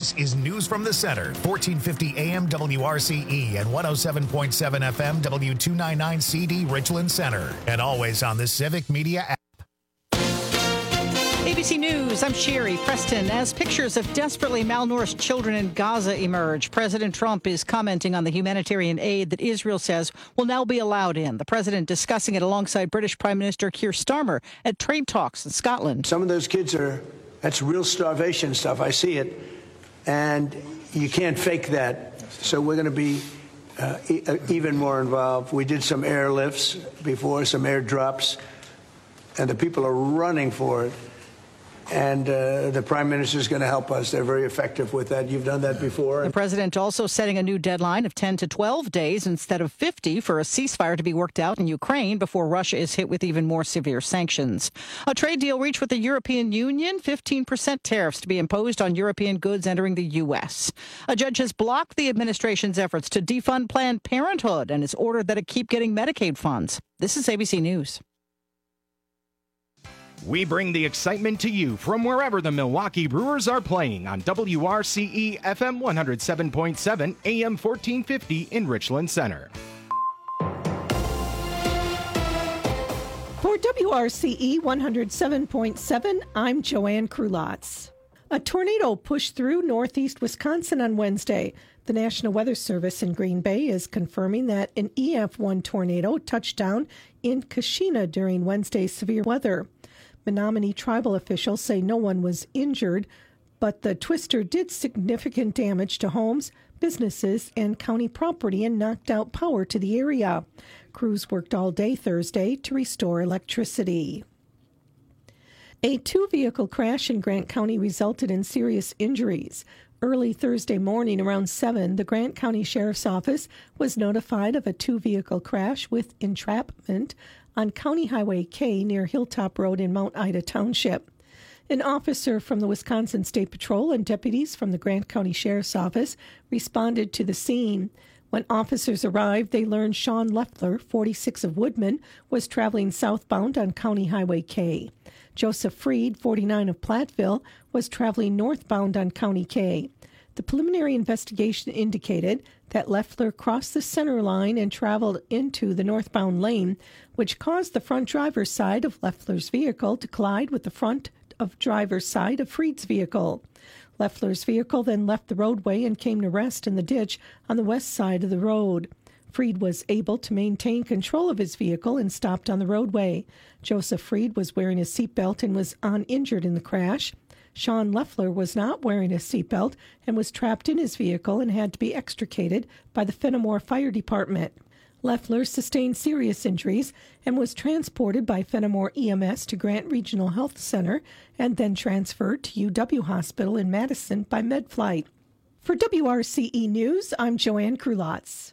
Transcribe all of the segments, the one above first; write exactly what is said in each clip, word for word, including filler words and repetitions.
This is News from the Center, fourteen fifty A M W R C E and one oh seven point seven F M W two ninety-nine C D Richland Center. And always on the Civic Media app. A B C News, I'm Sherry Preston. As pictures of desperately malnourished children in Gaza emerge, President Trump is commenting on the humanitarian aid that Israel says will now be allowed in. The president discussing it alongside British Prime Minister Keir Starmer at trade talks in Scotland. Some of those kids are, that's real starvation stuff. I see it. And you can't fake that. So we're going to be uh, e- even more involved. We did some airlifts before, some airdrops, and the people are running for it. And uh, the prime minister is going to help us. They're very effective with that. You've done that before. The president also setting a new deadline of ten to twelve days instead of fifty for a ceasefire to be worked out in Ukraine before Russia is hit with even more severe sanctions. A trade deal reached with the European Union, fifteen percent tariffs to be imposed on European goods entering the U S. A judge has blocked the administration's efforts to defund Planned Parenthood and has ordered that it keep getting Medicaid funds. This is A B C News. We bring the excitement to you from wherever the Milwaukee Brewers are playing on W R C E F M one oh seven point seven A M fourteen fifty in Richland Center. For W R C E one oh seven point seven, I'm Joanne Krulotz. A tornado pushed through northeast Wisconsin on Wednesday. The National Weather Service in Green Bay is confirming that an E F one tornado touched down in Kashina during Wednesday's severe weather. Menominee tribal officials say no one was injured, but the twister did significant damage to homes, businesses, and county property and knocked out power to the area. Crews worked all day Thursday to restore electricity. A two-vehicle crash in Grant County resulted in serious injuries. Early Thursday morning around seven, the Grant County Sheriff's Office was notified of a two-vehicle crash with entrapment on County Highway K near Hilltop Road in Mount Ida Township. An officer from the Wisconsin State Patrol and deputies from the Grant County Sheriff's Office responded to the scene. When officers arrived, they learned Sean Leffler, forty-six of Woodman, was traveling southbound on County Highway K. Joseph Freed, forty-nine of Platteville, was traveling northbound on County K. The preliminary investigation indicated that Leffler crossed the center line and traveled into the northbound lane, which caused the front driver's side of Leffler's vehicle to collide with the front of driver's side of Freed's vehicle. Leffler's vehicle then left the roadway and came to rest in the ditch on the west side of the road. Freed was able to maintain control of his vehicle and stopped on the roadway. Joseph Freed was wearing a seatbelt and was uninjured in the crash. Sean Leffler was not wearing a seatbelt and was trapped in his vehicle and had to be extricated by the Fenimore Fire Department. Leffler sustained serious injuries and was transported by Fenimore E M S to Grant Regional Health Center and then transferred to U W Hospital in Madison by MedFlight. For W R C E News, I'm Joanne Krulotz.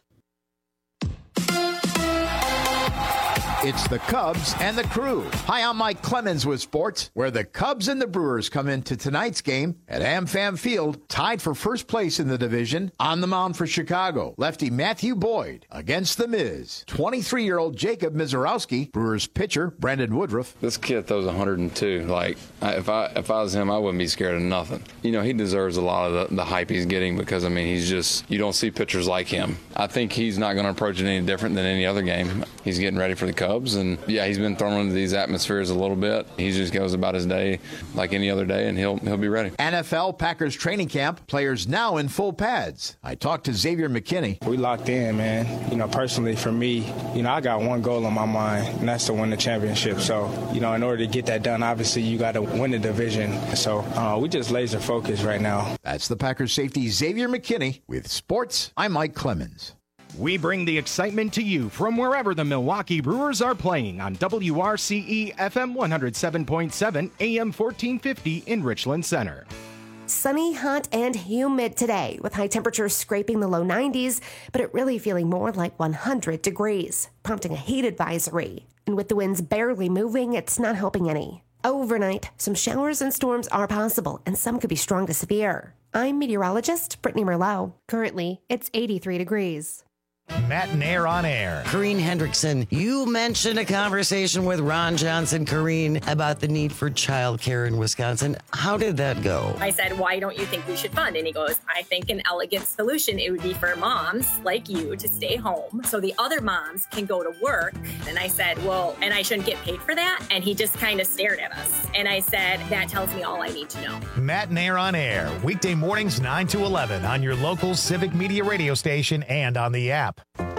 It's the Cubs and the Crew. Hi, I'm Mike Clemens with sports, where the Cubs and the Brewers come into tonight's game at AmFam Field, tied for first place in the division. On the mound for Chicago, lefty Matthew Boyd against the Miz. twenty-three-year-old Jacob Mizorowski, Brewers pitcher Brandon Woodruff. This kid throws one hundred two. Like, if I if I was him, I wouldn't be scared of nothing. You know, he deserves a lot of the, the hype he's getting because, I mean, he's just, you don't see pitchers like him. I think he's not going to approach it any different than any other game. He's getting ready for the Cubs. And yeah, he's been thrown into these atmospheres a little bit. He just goes about his day like any other day, and he'll he'll be ready. N F L Packers training camp, players now in full pads. I talked to Xavier McKinney. We locked in, man. You know, personally for me, you know, I got one goal on my mind, and that's to win the championship. So, you know, in order to get that done, obviously you got to win the division. So uh, we just laser focused right now. That's the Packers safety Xavier McKinney. With sports, I'm Mike Clemens. We bring the excitement to you from wherever the Milwaukee Brewers are playing on W R C E F M one oh seven point seven A M fourteen fifty in Richland Center. Sunny, hot, and humid today, with high temperatures scraping the low nineties, but it really feeling more like one hundred degrees, prompting a heat advisory. And with the winds barely moving, it's not helping any. Overnight, some showers and storms are possible, and some could be strong to severe. I'm meteorologist Brittany Merlot. Currently, it's eighty-three degrees. Matt and Air on Air. Corrine Hendrickson, you mentioned a conversation with Ron Johnson, Corrine, about the need for childcare in Wisconsin. How did that go? I said, why don't you think we should fund? And he goes, I think an elegant solution, it would be for moms like you to stay home so the other moms can go to work. And I said, well, and I shouldn't get paid for that? And he just kind of stared at us. And I said, that tells me all I need to know. Matt and Air on Air, weekday mornings nine to eleven on your local Civic Media radio station and on the app. Mommy,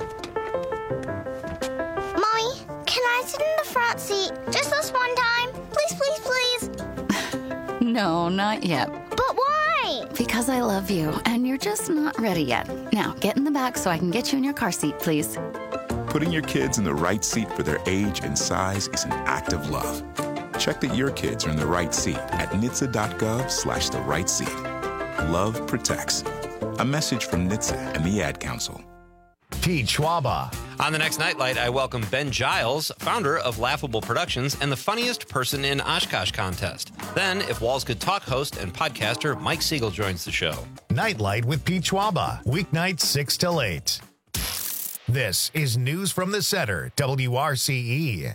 can I sit in the front seat just this one time? Please, please, please. No, not yet. But why? Because I love you, and you're just not ready yet. Now, get in the back so I can get you in your car seat, please. Putting your kids in the right seat for their age and size is an act of love. Check that your kids are in the right seat at N H T S A dot gov slash the right seat. Love protects. A message from N H T S A and the Ad Council. Pete Schwaba. On the next Nightlight, I welcome Ben Giles, founder of Laughable Productions and the Funniest Person in Oshkosh contest. Then, If Walls Could Talk host and podcaster Mike Siegel joins the show. Nightlight with Pete Schwaba, weeknights six till eight. This is News from the Center, W R C E.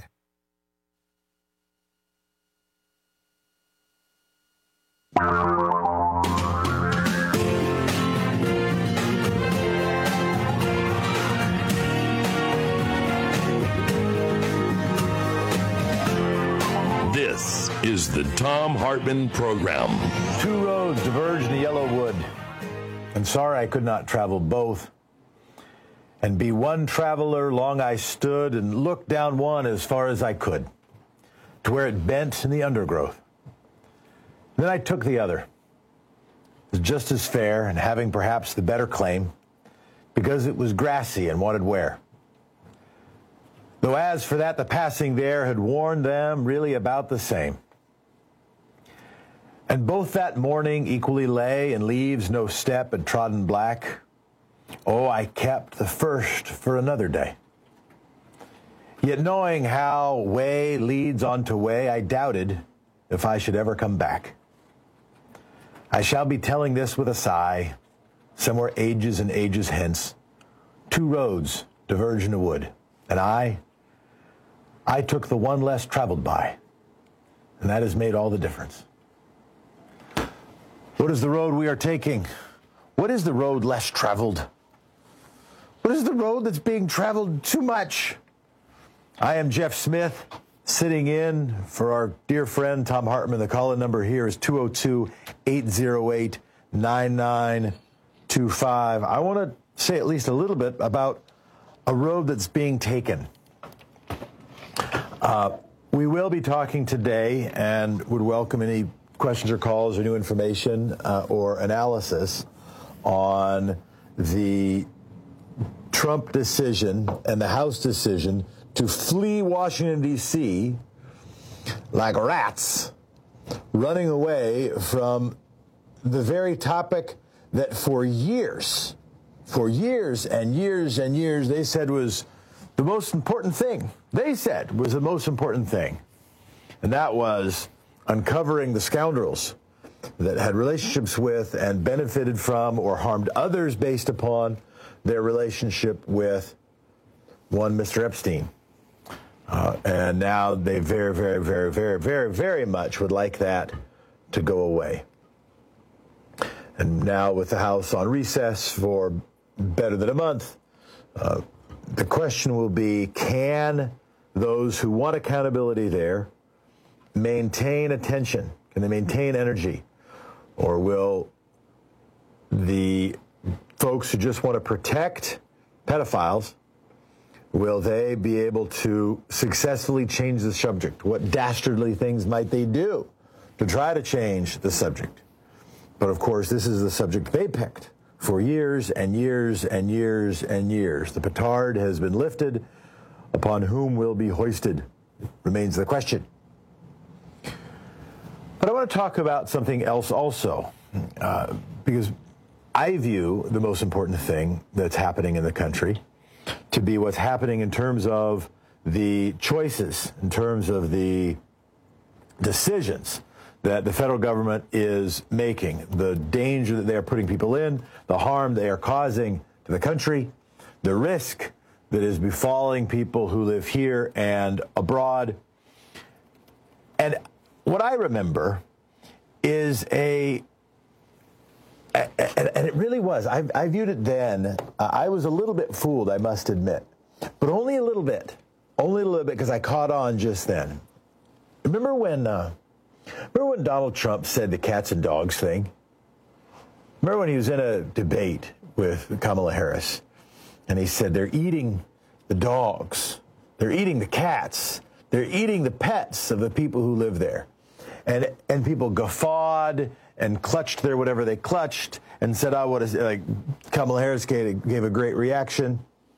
This is the Thom Hartmann Program. Two roads diverge in the Yellowwood. And sorry I could not travel both. And be one traveler, long I stood and looked down one as far as I could, to where it bent in the undergrowth. Then I took the other. It was just as fair and having perhaps the better claim, because it was grassy and wanted wear. Though as for that, the passing there had warned them really about the same. And both that morning equally lay, and leaves no step had trodden black. Oh, I kept the first for another day. Yet knowing how way leads on to way, I doubted if I should ever come back. I shall be telling this with a sigh, somewhere ages and ages hence. Two roads diverge in a wood, and I, I took the one less traveled by, and that has made all the difference. What is the road we are taking? What is the road less traveled? What is the road that's being traveled too much? I am Jeff Smith, sitting in for our dear friend Thom Hartmann. The call-in number here is two oh two, eight oh eight, nine nine two five. I want to say at least a little bit about a road that's being taken. Uh, we will be talking today and would welcome any questions or calls or new information uh, or analysis on the Trump decision and the House decision to flee Washington, D C like rats, running away from the very topic that for years, for years and years and years, they said was the most important thing. They said was the most important thing. And that was uncovering the scoundrels that had relationships with and benefited from or harmed others based upon their relationship with one Mister Epstein. Uh, and now they very, very, very, very, very, very much would like that to go away. And now with the House on recess for better than a month, uh, the question will be, can those who want accountability there maintain attention? Can they maintain energy? Or will the folks who just want to protect pedophiles, will they be able to successfully change the subject? What dastardly things might they do to try to change the subject? But of course, this is the subject they picked for years and years and years and years. The petard has been lifted. Upon whom will be hoisted remains the question. But I want to talk about something else also, uh, because I view the most important thing that's happening in the country to be what's happening in terms of the choices, in terms of the decisions that the federal government is making, the danger that they are putting people in, the harm they are causing to the country, the risk that is befalling people who live here and abroad. And what I remember is a, and it really was, I, I viewed it then, uh, I was a little bit fooled, I must admit, but only a little bit, only a little bit, because I caught on just then. Remember when, uh, remember when Donald Trump said the cats and dogs thing? Remember when he was in a debate with Kamala Harris, and he said they're eating the dogs, they're eating the cats, they're eating the pets of the people who live there. And and people guffawed and clutched their whatever they clutched and said, oh, what is it? Like Kamala Harris gave, gave a great reaction.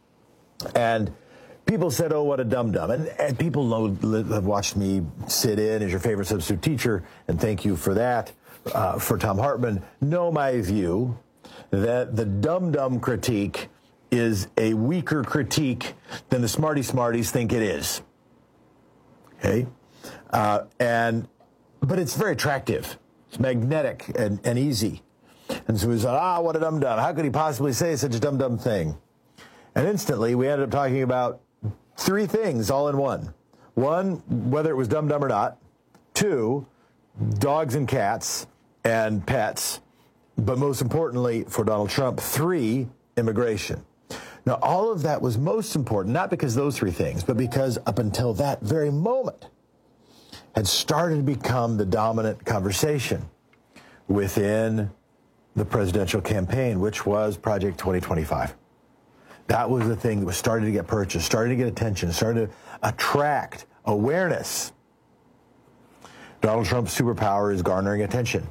And people said, oh, what a dum-dum. And, and people know, have watched me sit in as your favorite substitute teacher, and thank you for that, uh, for Thom Hartmann, know my view that the dum-dum critique is a weaker critique than the smarty-smarties think it is. Okay? Uh, and But it's very attractive. It's magnetic and, and easy. And so we said, ah, what a dum-dum. How could he possibly say such a dum-dum thing? And instantly, we ended up talking about three things all in one. One, whether it was dum-dum or not. Two, dogs and cats and pets. But most importantly, for Donald Trump, three, immigration. Now, all of that was most important, not because those three things, but because up until that very moment, had started to become the dominant conversation within the presidential campaign, which was Project twenty twenty-five. That was the thing that was starting to get purchased, starting to get attention, starting to attract awareness. Donald Trump's superpower is garnering attention.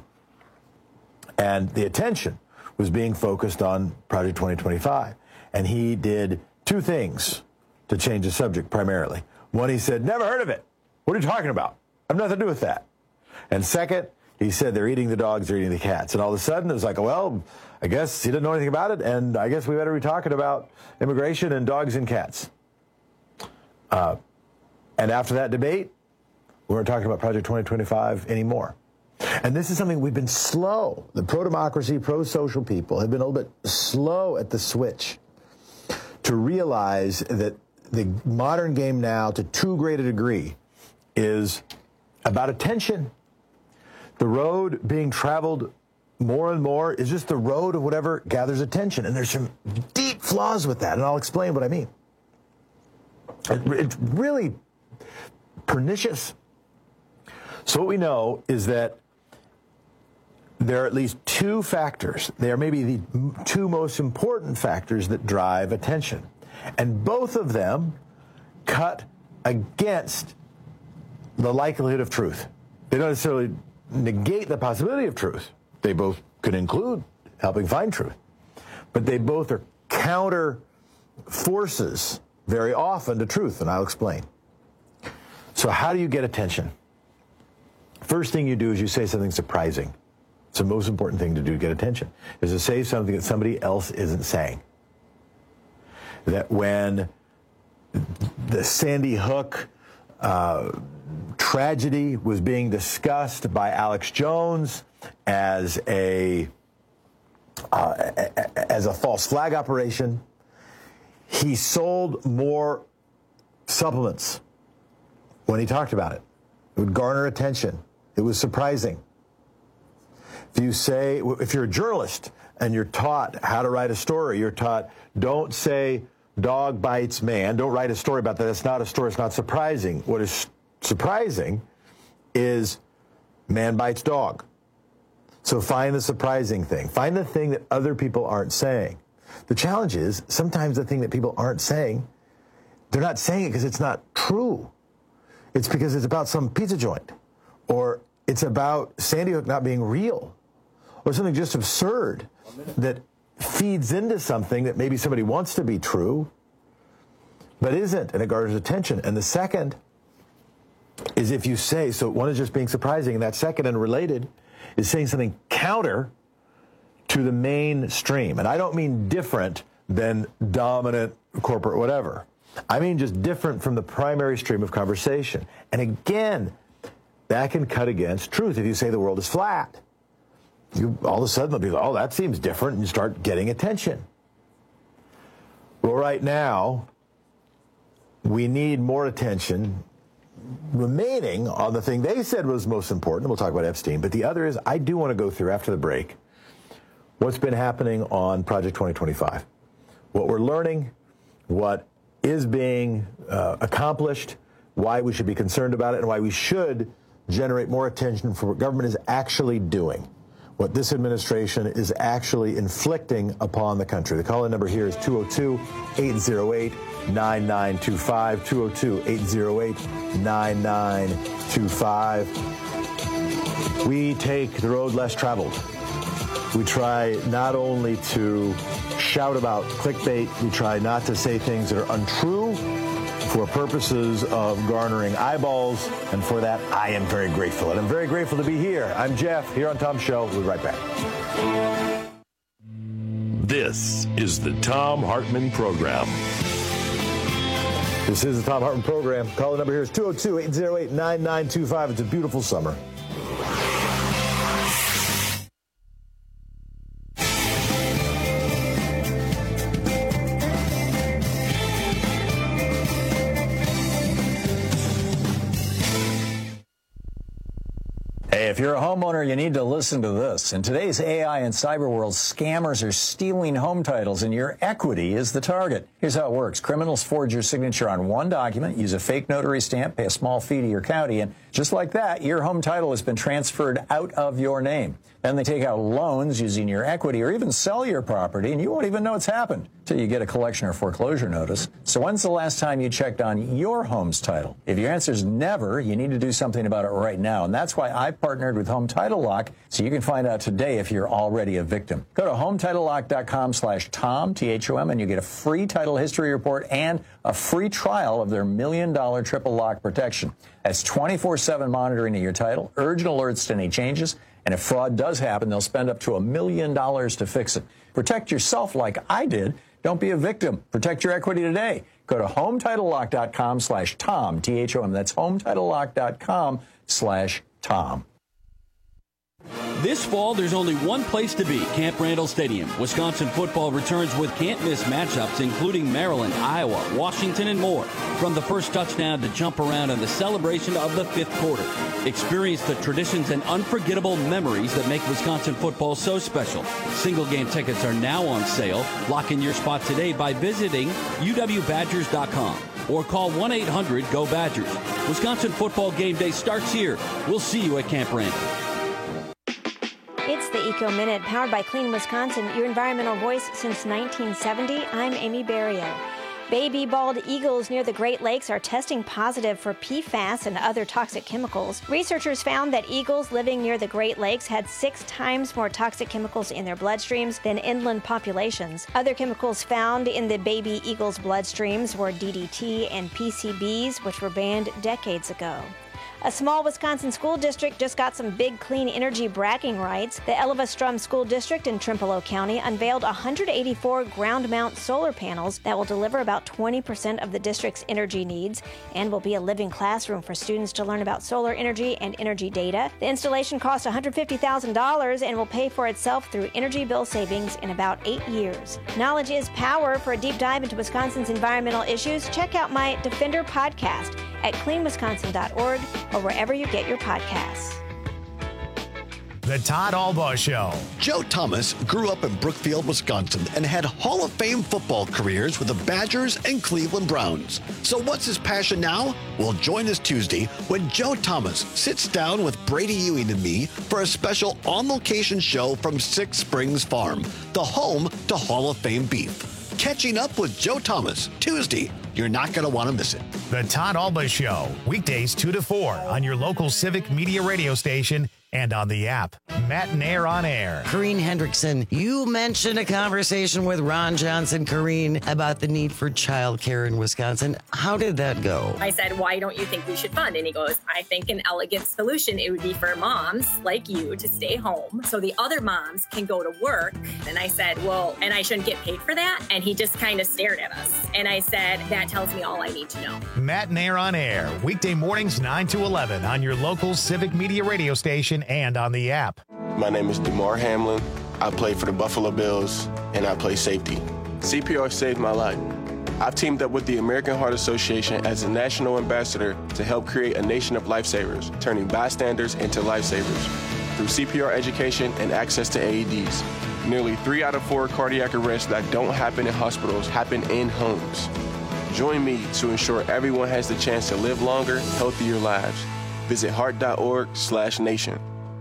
And the attention was being focused on Project twenty twenty-five. And he did two things to change the subject primarily. One, he said, never heard of it. What are you talking about? I have nothing to do with that. And second, he said they're eating the dogs, they're eating the cats. And all of a sudden, it was like, well, I guess he didn't know anything about it, and I guess we better be talking about immigration and dogs and cats. Uh, and after that debate, we weren't talking about Project twenty twenty-five anymore. And this is something we've been slow. The pro-democracy, pro-social people have been a little bit slow at the switch to realize that the modern game now, to too great a degree, is about attention. The road being traveled more and more is just the road of whatever gathers attention. And there's some deep flaws with that, and I'll explain what I mean. It, it's really pernicious. So what we know is that there are at least two factors. They are maybe the two most important factors that drive attention. And both of them cut against the likelihood of truth. They don't necessarily negate the possibility of truth. They both could include helping find truth. But they both are counter forces very often to truth, and I'll explain. So how do you get attention? First thing you do is you say something surprising. It's the most important thing to do to get attention, is to say something that somebody else isn't saying. That when the Sandy Hook uh, tragedy was being discussed by Alex Jones as a uh, as a false flag operation, he sold more supplements when he talked about it. It would garner attention. It was surprising. If you say, if you're a journalist and you're taught how to write a story, you're taught, don't say dog bites man. Don't write a story about that. It's not a story. It's not surprising. What is surprising is man bites dog. So find the surprising thing. Find the thing that other people aren't saying. The challenge is sometimes the thing that people aren't saying, they're not saying it because it's not true. It's because it's about some pizza joint, or it's about Sandy Hook not being real, or something just absurd that feeds into something that maybe somebody wants to be true, but isn't, and it garners attention. And the second is if you say, so one is just being surprising, and that second and related is saying something counter to the mainstream. And I don't mean different than dominant corporate whatever. I mean just different from the primary stream of conversation. And again, that can cut against truth. If you say the world is flat, you all of a sudden they'll be like, oh, that seems different, and you start getting attention. Well, right now, we need more attention remaining on the thing they said was most important. We'll talk about Epstein. But the other is, I do want to go through, after the break, what's been happening on Project twenty twenty-five. What we're learning, what is being uh, accomplished, why we should be concerned about it, and why we should generate more attention for what government is actually doing, what this administration is actually inflicting upon the country. The call-in number here is two oh two, eight oh eight, nine nine two five, two oh two, eight oh eight, nine nine two five. We take the road less traveled. We try not only to shout about clickbait, we try not to say things that are untrue for purposes of garnering eyeballs, and for that, I am very grateful. And I'm very grateful to be here. I'm Jeff, here on Tom's Show. We'll be right back. This is the Thom Hartmann Program. This is the Thom Hartmann Program. Call the number here is two oh two, eight oh eight, nine nine two five. It's a beautiful summer. Hey, if you're a homeowner, you need to listen to this. In today's A I and cyber world, scammers are stealing home titles, and your equity is the target. Here's how it works. Criminals forge your signature on one document, use a fake notary stamp, pay a small fee to your county, and just like that, your home title has been transferred out of your name. Then they take out loans using your equity or even sell your property, and you won't even know it's happened until you get a collection or foreclosure notice. So when's the last time you checked on your home's title? If your answer is never, you need to do something about it right now. And that's why I've partnered with Home Title Lock, so you can find out today if you're already a victim. Go to home title lock dot com slash Tom, T H O M, and you get a free title history report and a free trial of their million dollar triple lock protection. That's twenty-four seven monitoring of your title, urgent alerts to any changes, and if fraud does happen, they'll spend up to a million dollars to fix it. Protect yourself like I did. Don't be a victim. Protect your equity today. Go to home title lock dot com slash Tom, T H O M. That's home title lock dot com slash Tom. This fall, there's only one place to be, Camp Randall Stadium. Wisconsin football returns with can't-miss matchups, including Maryland, Iowa, Washington, and more. From the first touchdown to jump around and the celebration of the fifth quarter. Experience the traditions and unforgettable memories that make Wisconsin football so special. Single-game tickets are now on sale. Lock in your spot today by visiting U W Badgers dot com or call one eight hundred go Badgers. Wisconsin football game day starts here. We'll see you at Camp Randall. It's the Eco Minute, powered by Clean Wisconsin, your environmental voice since nineteen seventy. I'm Amy Barrio. Baby bald eagles near the Great Lakes are testing positive for P FAS and other toxic chemicals. Researchers found that eagles living near the Great Lakes had six times more toxic chemicals in their bloodstreams than inland populations. Other chemicals found in the baby eagles' bloodstreams were D D T and P C Bs, which were banned decades ago. A small Wisconsin school district just got some big clean energy bragging rights. The Elva-Strum School District in Trempealeau County unveiled one hundred eighty-four ground-mount solar panels that will deliver about twenty percent of the district's energy needs and will be a living classroom for students to learn about solar energy and energy data. The installation cost one hundred fifty thousand dollars and will pay for itself through energy bill savings in about eight years. Knowledge is power. For a deep dive into Wisconsin's environmental issues, check out my Defender podcast at clean wisconsin dot org or wherever you get your podcasts. The Todd Albaugh Show. Joe Thomas grew up in Brookfield, Wisconsin, and had Hall of Fame football careers with the Badgers and Cleveland Browns. So what's his passion now? Well, join us Tuesday when Joe Thomas sits down with Brady Ewing and me for a special on-location show from Six Springs Farm, the home to Hall of Fame beef. Catching up with Joe Thomas, Tuesday. You're not going to want to miss it. The Todd Albaugh Show, weekdays two to four on your local Civic Media radio station and on the app. Matt and Air on Air. Corrine Hendrickson, you mentioned a conversation with Ron Johnson, Corrine, about the need for childcare in Wisconsin. How did that go? I said, why don't you think we should fund? And he goes, I think an elegant solution, it would be for moms like you to stay home so the other moms can go to work. And I said, well, and I shouldn't get paid for that? And he just kind of stared at us. And I said, that tells me all I need to know. Matt and Air on Air, weekday mornings nine to eleven on your local Civic Media radio station and on the app. My name is DeMar Hamlin. I play for the Buffalo Bills, and I play safety. C P R saved my life. I've teamed up with the American Heart Association as a national ambassador to help create a nation of lifesavers, turning bystanders into lifesavers through C P R education and access to A E Ds. Nearly three out of four cardiac arrests that don't happen in hospitals happen in homes. Join me to ensure everyone has the chance to live longer, healthier lives. Visit heart.org slash nation.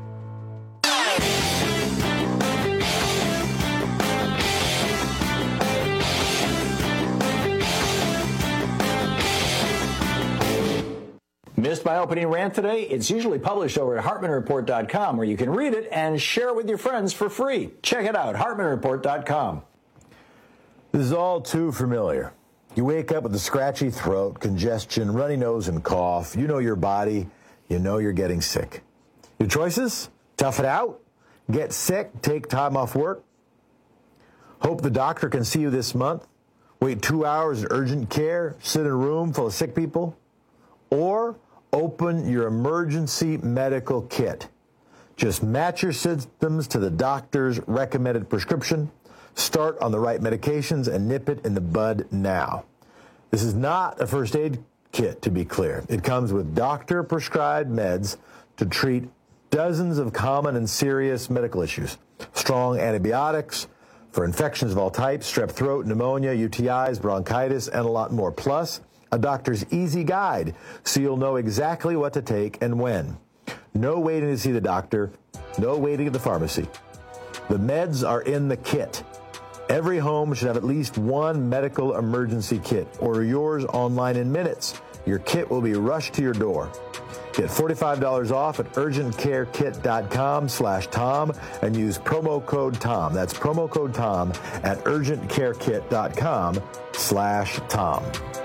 Missed my opening rant today? It's usually published over at hartman report dot com, where you can read it and share it with your friends for free. Check it out, hartman report dot com. This is all too familiar. You wake up with a scratchy throat, congestion, runny nose, and cough. You know your body. You know you're getting sick. Your choices? Tough it out, get sick, take time off work, hope the doctor can see you this month, wait two hours in urgent care, sit in a room full of sick people, or open your emergency medical kit. Just match your symptoms to the doctor's recommended prescription, start on the right medications, and nip it in the bud now. This is not a first aid kit, to be clear. It comes with doctor-prescribed meds to treat dozens of common and serious medical issues. Strong antibiotics for infections of all types, strep throat, pneumonia, U T Is, bronchitis, and a lot more. Plus, a doctor's easy guide, so you'll know exactly what to take and when. No waiting to see the doctor, no waiting at the pharmacy. The meds are in the kit. Every home should have at least one medical emergency kit. Order yours online in minutes. Your kit will be rushed to your door. Get forty-five dollars off at urgentcarekit.com slash Tom and use promo code Tom. That's promo code Tom at urgentcarekit.com slash Tom.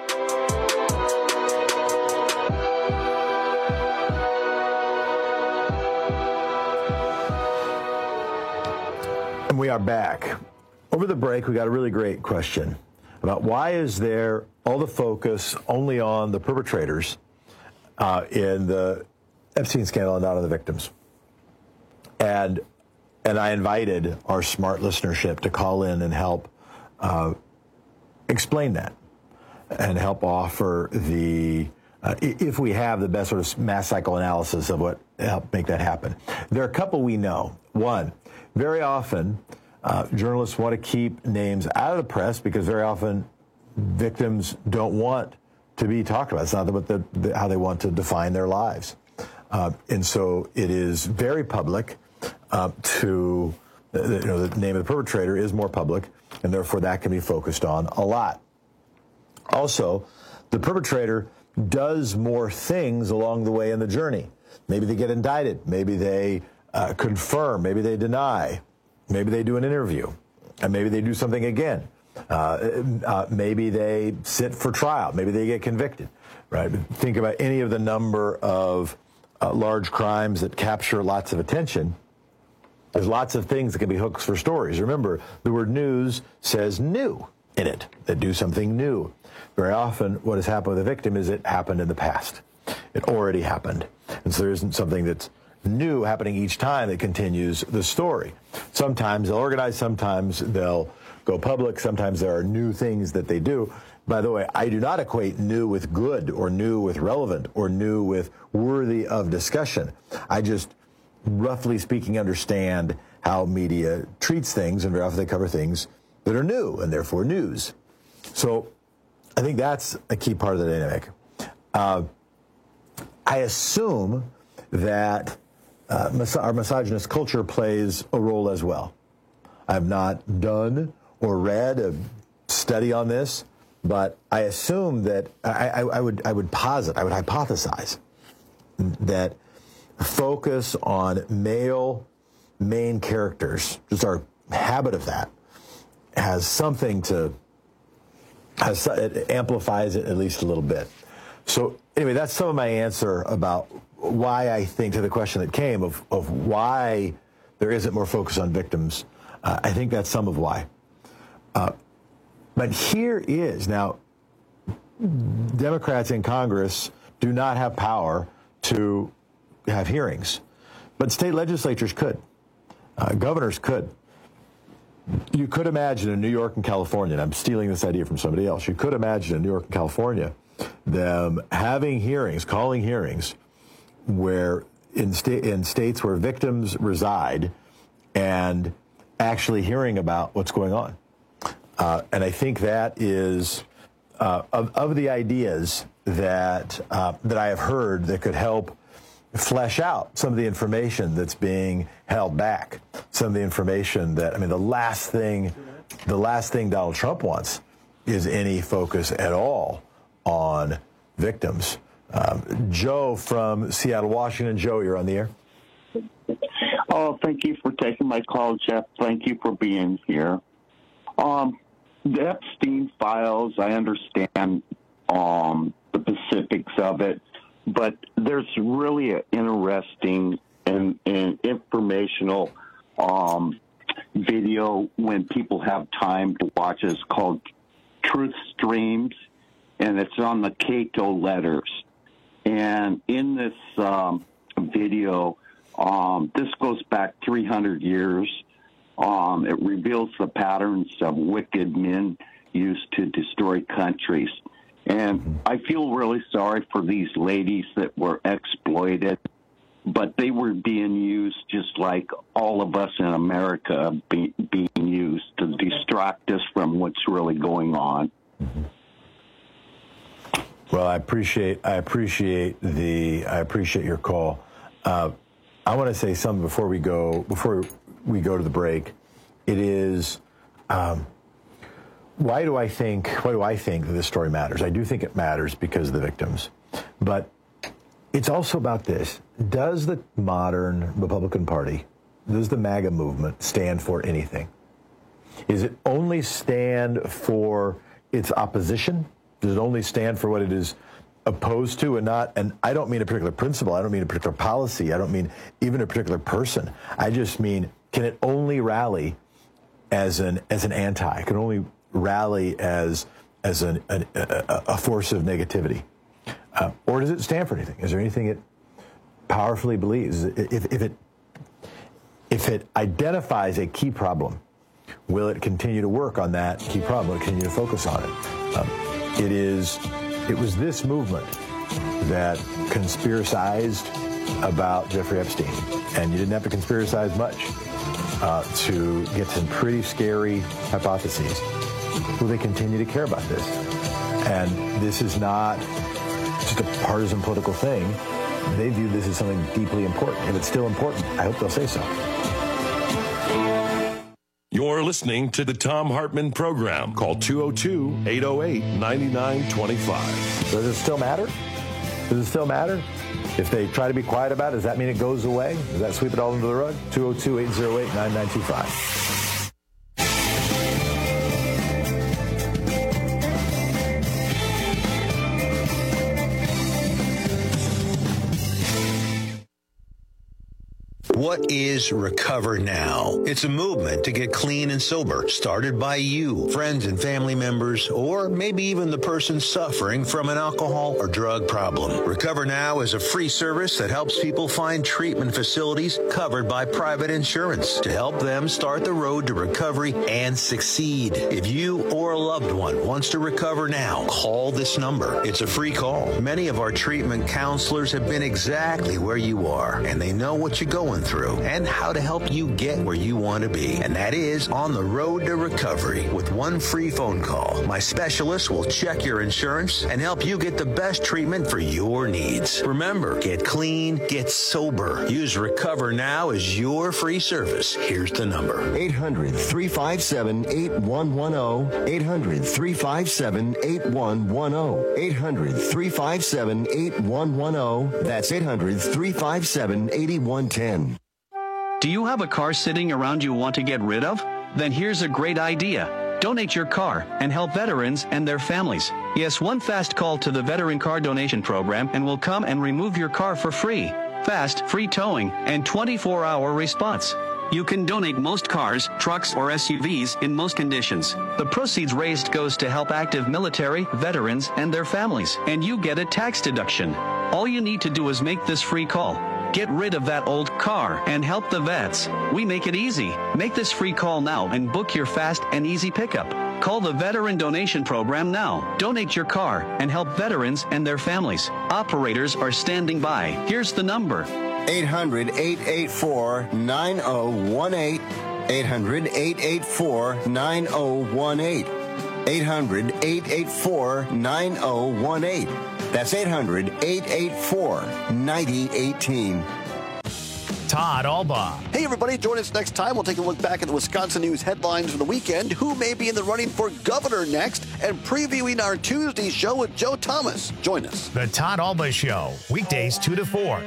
And we are back. Over the break, we got a really great question about why is there all the focus only on the perpetrators uh, in the Epstein scandal and not on the victims. And and I invited our smart listenership to call in and help uh, explain that and help offer the, uh, if we have the best sort of mass psychoanalysis of what helped make that happen. There are a couple we know. One, very often, uh, journalists want to keep names out of the press because very often victims don't want to be talked about. It's not what the, the, how they want to define their lives. Uh, and so it is very public uh, to, uh, you know, the name of the perpetrator is more public, and therefore that can be focused on a lot. Also, the perpetrator does more things along the way in the journey. Maybe they get indicted. Maybe they uh, confirm. Maybe they deny. Maybe they do an interview. And maybe they do something again. Uh, uh, maybe they sit for trial. Maybe they get convicted. Right? Think about any of the number of uh, large crimes that capture lots of attention. There's lots of things that can be hooks for stories. Remember, the word news says new in it. They do something new. Very often, what has happened with a victim is it happened in the past. It already happened. And so there isn't something that's new happening each time that continues the story. Sometimes they'll organize, sometimes they'll go public, sometimes there are new things that they do. By the way, I do not equate new with good or new with relevant or new with worthy of discussion. I just, roughly speaking, understand how media treats things, and very often they cover things that are new and therefore news. So I think that's a key part of the dynamic. Uh, I assume that uh, mis- our misogynist culture plays a role as well. I have not done or read a study on this, but I assume that I, I, I would I would posit, I would hypothesize that focus on male main characters, just our habit of that, has something to, has, it amplifies it at least a little bit. So anyway, that's some of my answer about why I think, to the question that came of, of why there isn't more focus on victims. Uh, I think that's some of why. Uh, but here is, now, Democrats in Congress do not have power to have hearings, but state legislatures could. Uh, governors could. you could imagine in New York and California, and I'm stealing this idea from somebody else, you could imagine in New York and California them having hearings, calling hearings, where in, sta- in states where victims reside and actually hearing about what's going on. Uh, and I think that is, uh, of, of the ideas that uh, that I have heard that could help flesh out some of the information that's being held back. Some of the information that, I mean, the last thing, the last thing Donald Trump wants is any focus at all on victims. Um, Joe from Seattle, Washington. Joe, you're on the air. Oh, thank you for taking my call, Jeff. Thank you for being here. Um, the Epstein files, I understand um, the specifics of it, but there's really an interesting and, and informational um, video when people have time to watch. It's called Truth Streams, and it's on the Cato letters. And in this um, video, um, this goes back three hundred years. Um, it reveals the patterns of wicked men used to destroy countries. And I feel really sorry for these ladies that were exploited, but they were being used just like all of us in America be, being used to distract us from what's really going on. Well, I appreciate I appreciate the I appreciate your call. Uh, I want to say something before we go before we go to the break. It is. Um, Why do I think, why do I think that this story matters? I do think it matters because of the victims. But it's also about this. Does the modern Republican Party, does the MAGA movement stand for anything? Is it only stand for its opposition? Does it only stand for what it is opposed to and not, and I don't mean a particular principle, I don't mean a particular policy, I don't mean even a particular person. I just mean, can it only rally as an as an anti? Can it only rally as as an, an, a, a force of negativity? Uh, or does it stand for anything? Is there anything it powerfully believes? If, if it if it identifies a key problem, will it continue to work on that key problem? Will it continue to focus on it? Um, it is. It was this movement that conspiracized about Jeffrey Epstein, and you didn't have to conspiracize much uh, to get some pretty scary hypotheses. Will they continue to care about this? And this is not just a partisan political thing. They view this as something deeply important. If it's still important, I hope they'll say so. You're listening to the Thom Hartmann Program. Call two oh two, eight oh eight, nine nine two five. Does it still matter? Does it still matter? If they try to be quiet about it, does that mean it goes away? Does that sweep it all under the rug? two oh two, eight oh eight, nine nine two five. What is Recover Now? It's a movement to get clean and sober, started by you, friends and family members, or maybe even the person suffering from an alcohol or drug problem. Recover Now is a free service that helps people find treatment facilities covered by private insurance to help them start the road to recovery and succeed. If you or a loved one wants to recover now, call this number. It's a free call. Many of our treatment counselors have been exactly where you are, and they know what you're going through and how to help you get where you want to be. And that is on the road to recovery with one free phone call. My specialist will check your insurance and help you get the best treatment for your needs. Remember, get clean, get sober. Use Recover Now as your free service. Here's the number. eight hundred, three five seven, eight one one zero. eight hundred, three five seven, eight one one zero. eight hundred, three five seven, eight one one zero. That's eight hundred, three five seven, eight one one zero. Do you have a car sitting around you want to get rid of? Then here's a great idea. Donate your car and help veterans and their families. Yes, one fast call to the Veteran Car Donation Program and we'll come and remove your car for free. Fast, free towing, and twenty-four hour response. You can donate most cars, trucks, or S U Vs in most conditions. The proceeds raised goes to help active military, veterans, and their families, and you get a tax deduction. All you need to do is make this free call. Get rid of that old car and help the vets. We make it easy. Make this free call now and book your fast and easy pickup. Call the Veteran Donation Program now. Donate your car and help veterans and their families. Operators are standing by. Here's the number. eight hundred, eight eight four, nine oh one eight. eight hundred, eight eight four, nine oh one eight. eight hundred, eight eight four, nine oh one eight. That's eight hundred, eight eight four, nine oh one eight. Todd Alba. Hey, everybody, join us next time. We'll take a look back at the Wisconsin news headlines from the weekend, who may be in the running for governor next, and previewing our Tuesday show with Joe Thomas. Join us. The Todd Alba Show, weekdays two to four.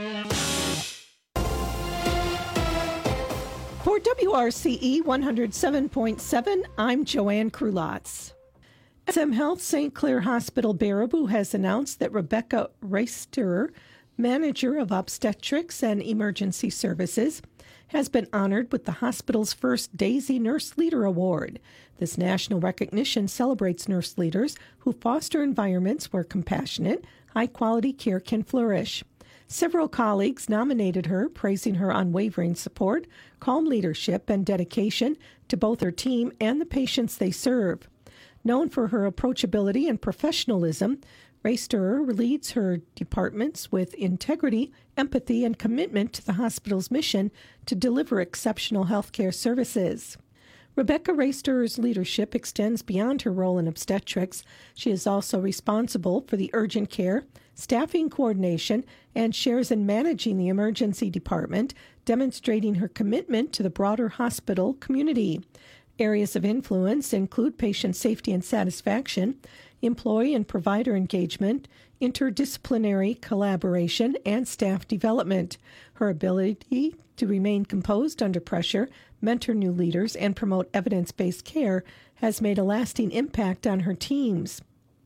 For W R C E one oh seven point seven, I'm Joanne Krulotz. S M Health Saint Clair Hospital Baraboo has announced that Rebecca Reister, manager of obstetrics and emergency services, has been honored with the hospital's first Daisy Nurse Leader Award. This national recognition celebrates nurse leaders who foster environments where compassionate, high-quality care can flourish. Several colleagues nominated her, praising her unwavering support, calm leadership, and dedication to both her team and the patients they serve. Known for her approachability and professionalism, Reister leads her departments with integrity, empathy, and commitment to the hospital's mission to deliver exceptional healthcare services. Rebecca Reister's leadership extends beyond her role in obstetrics. She is also responsible for the urgent care, staffing coordination, and shares in managing the emergency department, demonstrating her commitment to the broader hospital community. Areas of influence include patient safety and satisfaction, employee and provider engagement, interdisciplinary collaboration, and staff development. Her ability to remain composed under pressure, mentor new leaders, and promote evidence-based care has made a lasting impact on her teams.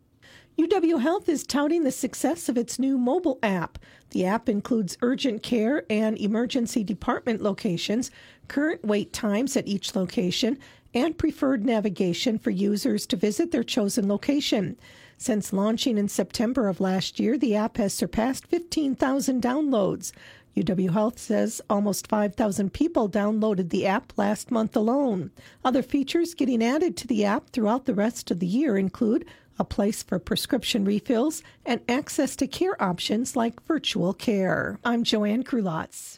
U W Health is touting the success of its new mobile app. The app includes urgent care and emergency department locations, current wait times at each location, and preferred navigation for users to visit their chosen location. Since launching in September of last year, the app has surpassed fifteen thousand downloads. U W Health says almost five thousand people downloaded the app last month alone. Other features getting added to the app throughout the rest of the year include a place for prescription refills and access to care options like virtual care. I'm Joanne Krulotz.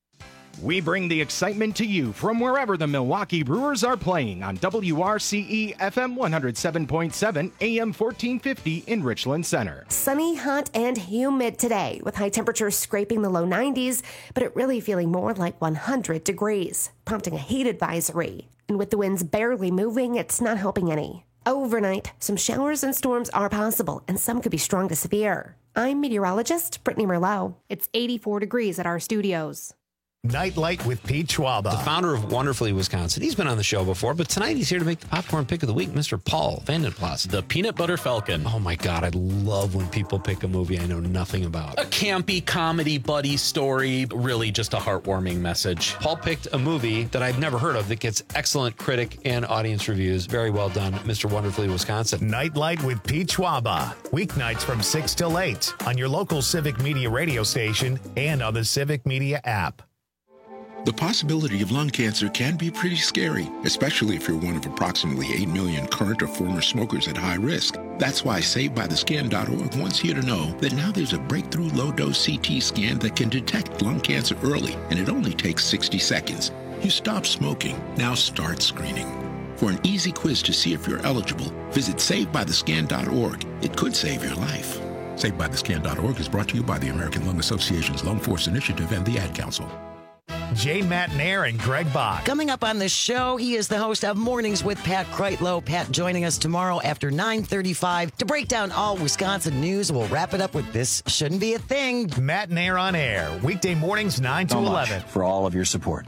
We bring the excitement to you from wherever the Milwaukee Brewers are playing on W R C E F M one oh seven point seven, A M fourteen fifty in Richland Center. Sunny, hot, and humid today with high temperatures scraping the low nineties, but it really feeling more like one hundred degrees, prompting a heat advisory. And with the winds barely moving, it's not helping any. Overnight, some showers and storms are possible, and some could be strong to severe. I'm meteorologist Brittany Merlot. It's eighty-four degrees at our studios. Nightlight with Pete Schwaba. The founder of Wonderfully Wisconsin. He's been on the show before, but tonight he's here to make the popcorn pick of the week, Mister Paul Vandenplas. The Peanut Butter Falcon. Oh my God, I love when people pick a movie I know nothing about. A campy comedy buddy story, really just a heartwarming message. Paul picked a movie that I've never heard of that gets excellent critic and audience reviews. Very well done, Mister Wonderfully Wisconsin. Nightlight with Pete Schwaba. Weeknights from six till eight on your local Civic Media radio station and on the Civic Media app. The possibility of lung cancer can be pretty scary, especially if you're one of approximately eight million current or former smokers at high risk. That's why Saved By The Scan dot org wants you to know that now there's a breakthrough low-dose C T scan that can detect lung cancer early, and it only takes sixty seconds. You stop smoking, now start screening. For an easy quiz to see if you're eligible, visit Saved By The Scan dot org. It could save your life. Saved By The Scan dot org is brought to you by the American Lung Association's Lung Force Initiative and the Ad Council. Jane Matnair and Greg Bach. Coming up on the show, he is the host of Mornings with Pat Kreitlow. Pat joining us tomorrow after nine thirty-five to break down all Wisconsin news. We'll wrap it up with This Shouldn't Be a Thing. Matnair on air, weekday mornings nine to eleven. For all of your support.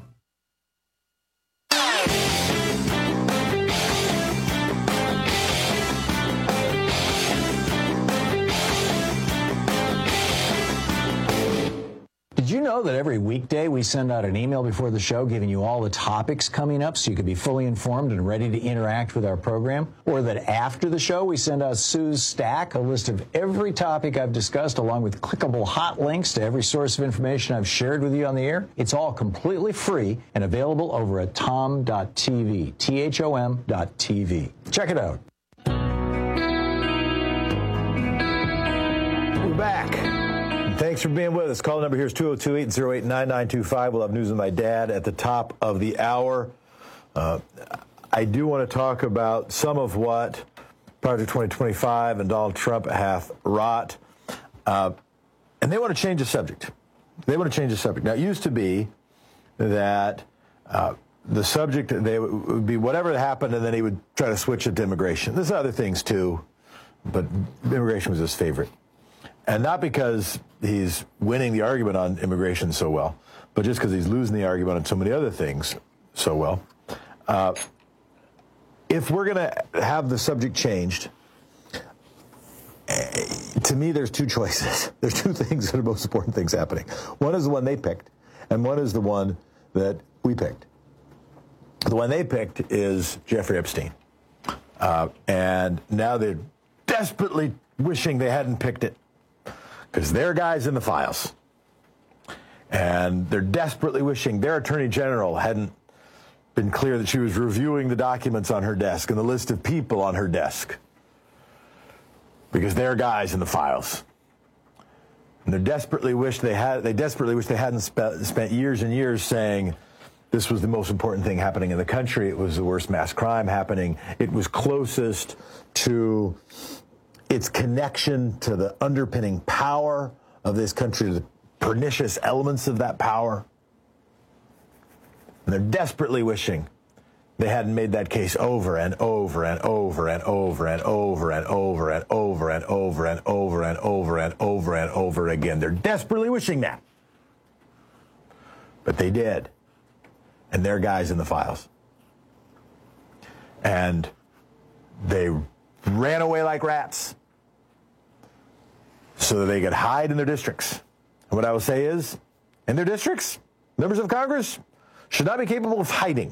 Did you know know that every weekday we send out an email before the show giving you all the topics coming up so you can be fully informed and ready to interact with our program? Or that after the show we send out Sue's Stack, a list of every topic I've discussed along with clickable hot links to every source of information I've shared with you on the air? It's all completely free and available over at tom dot t v, T H O M dot T V. Check it out. We're back. Thanks for being with us. Call number here is two oh two, eight oh eight, nine nine two five. We'll have news with my dad at the top of the hour. Uh, I do want to talk about some of what Project twenty twenty-five and Donald Trump hath wrought. Uh, and they want to change the subject. They want to change the subject. Now, it used to be that uh, the subject they w- would be whatever happened, and then he would try to switch it to immigration. There's other things, too, but immigration was his favorite. And not because he's winning the argument on immigration so well, but just because he's losing the argument on so many other things so well. Uh, if we're going to have the subject changed, to me, there's two choices. There's two things that are the most important things happening. One is the one they picked, and one is the one that we picked. The one they picked is Jeffrey Epstein. Uh, and now they're desperately wishing they hadn't picked it, because their guy's in the files. And they're desperately wishing their attorney general hadn't been clear that she was reviewing the documents on her desk and the list of people on her desk, because their guy's in the files. And they desperately wish they had. They desperately wish they hadn't spe- spent years and years saying this was the most important thing happening in the country. It was the worst mass crime happening. It was closest to its connection to the underpinning power of this country, the pernicious elements of that power. And they're desperately wishing they hadn't made that case over and over and over and over and over and over and over and over and over and over and over and over again. They're desperately wishing that. But they did. And their guy's in the files. And they ran away like rats so that they could hide in their districts. And what I will say is, in their districts, members of Congress should not be capable of hiding.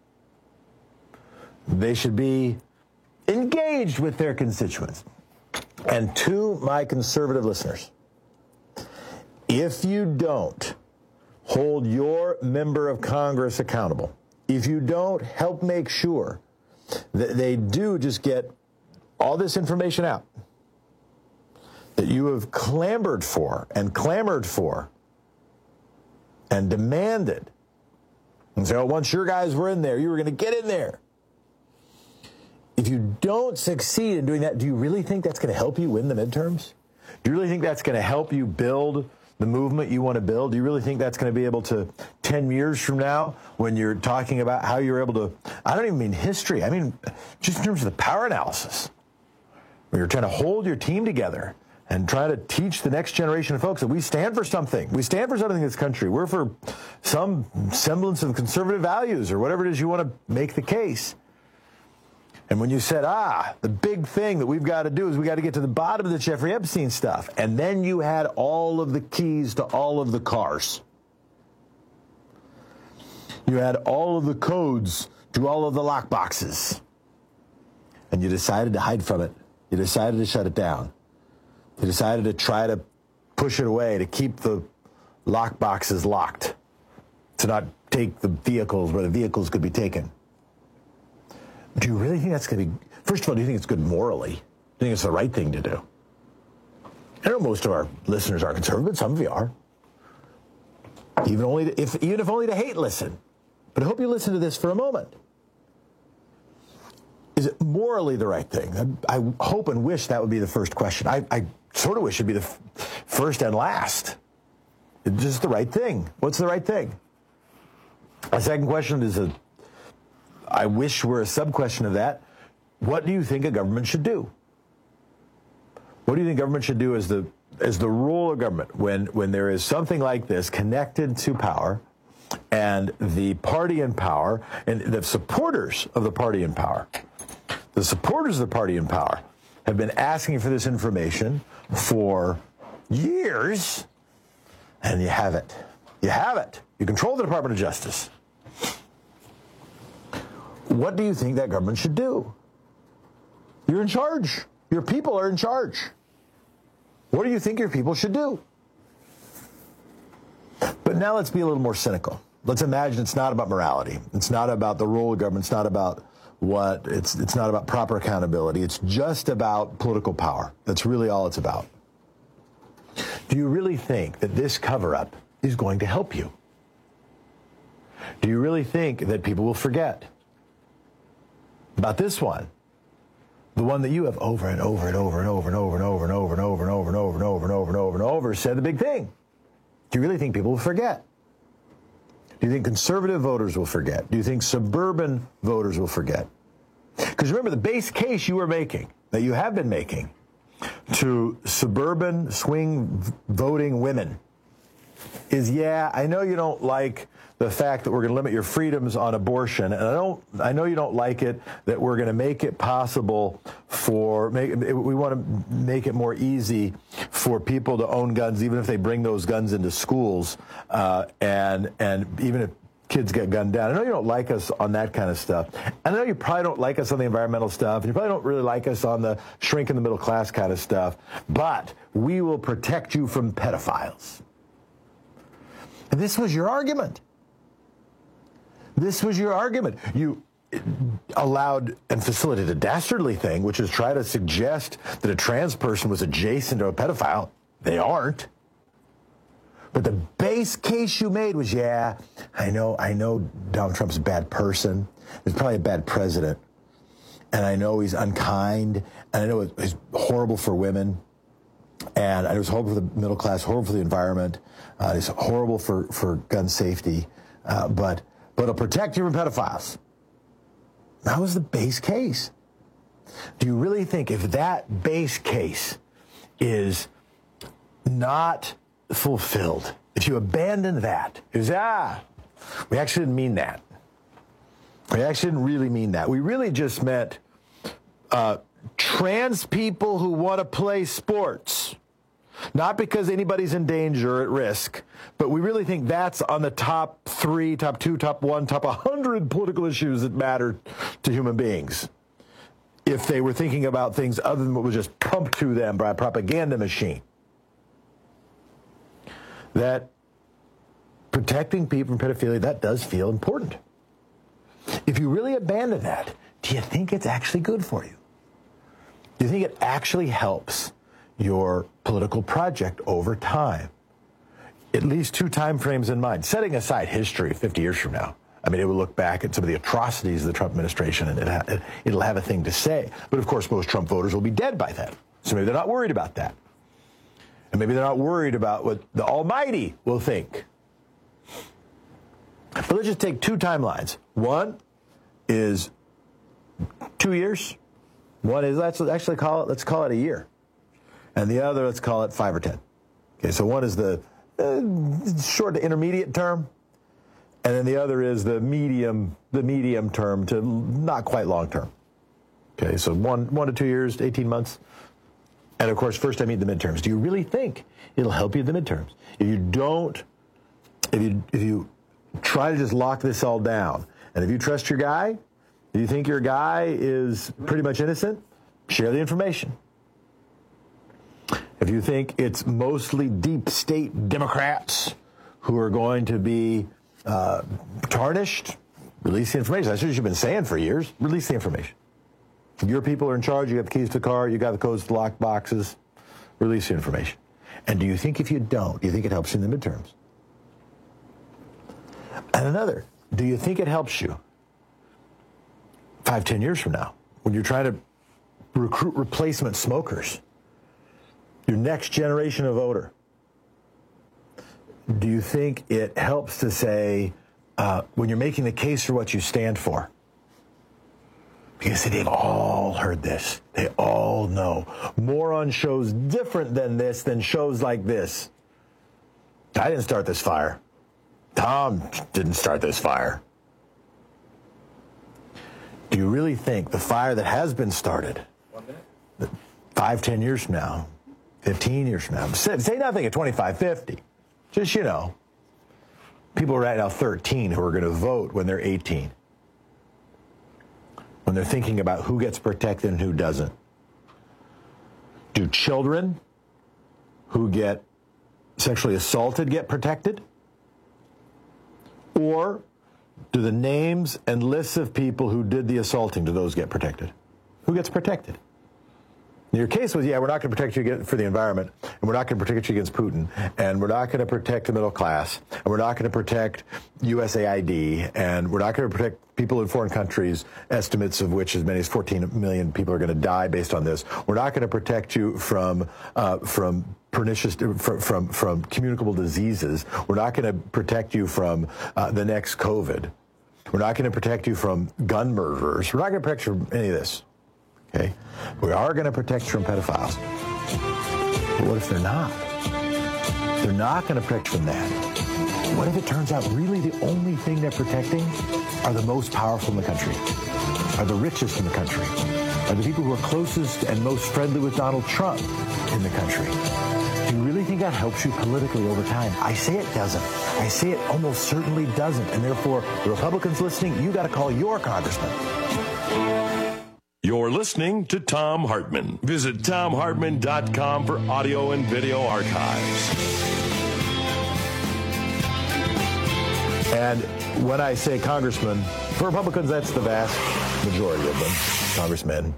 They should be engaged with their constituents. And to my conservative listeners, if you don't hold your member of Congress accountable, if you don't help make sure that they do just get all this information out that you have clamored for and clamored for and demanded, and say, oh, once your guys were in there, you were going to get in there. If you don't succeed in doing that, do you really think that's going to help you win the midterms? Do you really think that's going to help you build the movement you want to build? Do you really think that's going to be able to, ten years from now, when you're talking about how you're able to, I don't even mean history, I mean just in terms of the power analysis, where you're trying to hold your team together and try to teach the next generation of folks that we stand for something. We stand for something in this country. We're for some semblance of conservative values or whatever it is you want to make the case. And when you said, ah, the big thing that we've got to do is we got to get to the bottom of the Jeffrey Epstein stuff. And then you had all of the keys to all of the cars. You had all of the codes to all of the lockboxes. And you decided to hide from it. You decided to shut it down. You decided to try to push it away, to keep the lockboxes locked, to not take the vehicles where the vehicles could be taken. Do you really think that's going to be, first of all, do you think it's good morally? Do you think it's the right thing to do? I know most of our listeners are conservative, but some of you are. Even only to, if even if only to hate listen. But I hope you listen to this for a moment. Is it morally the right thing? I, I hope and wish that would be the first question. I, I sort of wish it'd be the f- first and last. It's just the right thing. What's the right thing? A second question is a, I wish were a sub-question of that. What do you think a government should do? What do you think government should do as the as the role of government when when there is something like this connected to power, and the party in power and the supporters of the party in power, the supporters of the party in power have been asking for this information for years, and you have it. You have it. You control the Department of Justice. What do you think that government should do? You're in charge. Your people are in charge. What do you think your people should do? But now let's be a little more cynical. Let's imagine it's not about morality. It's not about the role of government. It's not about what, it's, it's not about proper accountability. It's just about political power. That's really all it's about. Do you really think that this cover-up is going to help you? Do you really think that people will forget about this one? The one that you have over and over and over and over and over and over and over and over and over and over and over and over and over and over said the big thing. Do you really think people will forget? Do you think conservative voters will forget? Do you think suburban voters will forget? Because remember, the base case you were making, that you have been making, to suburban swing voting women is, yeah, I know you don't like the fact that we're going to limit your freedoms on abortion, and I don't. I know you don't like it that we're going to make it possible for. Make, we want to make it more easy for people to own guns, even if they bring those guns into schools, uh, and and even if kids get gunned down. I know you don't like us on that kind of stuff. I know you probably don't like us on the environmental stuff, and you probably don't really like us on the shrink in the middle class kind of stuff. But we will protect you from pedophiles. And this was your argument. This was your argument. You allowed and facilitated a dastardly thing, which is try to suggest that a trans person was adjacent to a pedophile. They aren't. But the base case you made was, yeah, I know, I know Donald Trump's a bad person. He's probably a bad president. And I know he's unkind. And I know he's horrible for women. And I know it's horrible for the middle class, horrible for the environment. Uh, it's horrible for, for gun safety. Uh, but... But it'll protect you from pedophiles. That was the base case. Do you really think if that base case is not fulfilled, if you abandon that, is ah, we actually didn't mean that. We actually didn't really mean that. We really just meant uh, trans people who want to play sports. Not because anybody's in danger or at risk, but we really think that's on the top three, top two, top one, top one hundred political issues that matter to human beings. If they were thinking about things other than what was just pumped to them by a propaganda machine. That protecting people from pedophilia, that does feel important. If you really abandon that, do you think it's actually good for you? Do you think it actually helps your political project over time? At least two time frames in mind, setting aside history fifty years from now. I mean, it will look back at some of the atrocities of the Trump administration, and it ha- it'll have a thing to say. But of course, most Trump voters will be dead by then. So maybe they're not worried about that. And maybe they're not worried about what the Almighty will think. But let's just take two timelines. One is two years. One is, let's actually call it, let's call it a year. And the other, let's call it five or ten. Okay, so one is the uh, short to intermediate term, and then the other is the medium, the medium term to not quite long term. Okay, so one, one to two years, eighteen months. And of course, first I mean the midterms. Do you really think it'll help you in the midterms? If you don't, if you if you try to just lock this all down, and if you trust your guy, if you think your guy is pretty much innocent, share the information. If you think it's mostly deep state Democrats who are going to be uh, tarnished, release the information. That's what you've been saying for years. Release the information. Your people are in charge. You got the keys to the car. You got the codes to lock boxes. Release the information. And do you think if you don't, do you think it helps you in the midterms? And another, do you think it helps you five, ten years from now when you're trying to recruit replacement smokers? Your next generation of voter. Do you think it helps to say, uh, when you're making the case for what you stand for? Because they've all heard this. They all know. More on shows different than this than shows like this. I didn't start this fire. Tom didn't start this fire. Do you really think the fire that has been started, five, ten years from now, fifteen years from now, say, say nothing at twenty-five, fifty, just, you know, people right now thirteen who are going to vote when they're eighteen, when they're thinking about who gets protected and who doesn't. Do children who get sexually assaulted get protected? Or do the names and lists of people who did the assaulting, do those get protected? Who gets protected? Your case was, yeah, we're not going to protect you against, for the environment, and we're not going to protect you against Putin, and we're not going to protect the middle class, and we're not going to protect U S A I D, and we're not going to protect people in foreign countries, estimates of which as many as fourteen million people are going to die based on this. We're not going to protect you from uh, from pernicious, from, from, from communicable diseases. We're not going to protect you from uh, the next COVID. We're not going to protect you from gun murderers. We're not going to protect you from any of this. Okay? We are going to protect you from pedophiles. But what if they're not? They're not going to protect you from that. What if it turns out really the only thing they're protecting are the most powerful in the country, are the richest in the country, are the people who are closest and most friendly with Donald Trump in the country? Do you really think that helps you politically over time? I say it doesn't. I say it almost certainly doesn't. And therefore, the Republicans listening, you got to call your congressman. You're listening to Thom Hartmann. Visit Thom Hartmann dot com for audio and video archives. And when I say congressman, for Republicans, that's the vast majority of them, congressmen.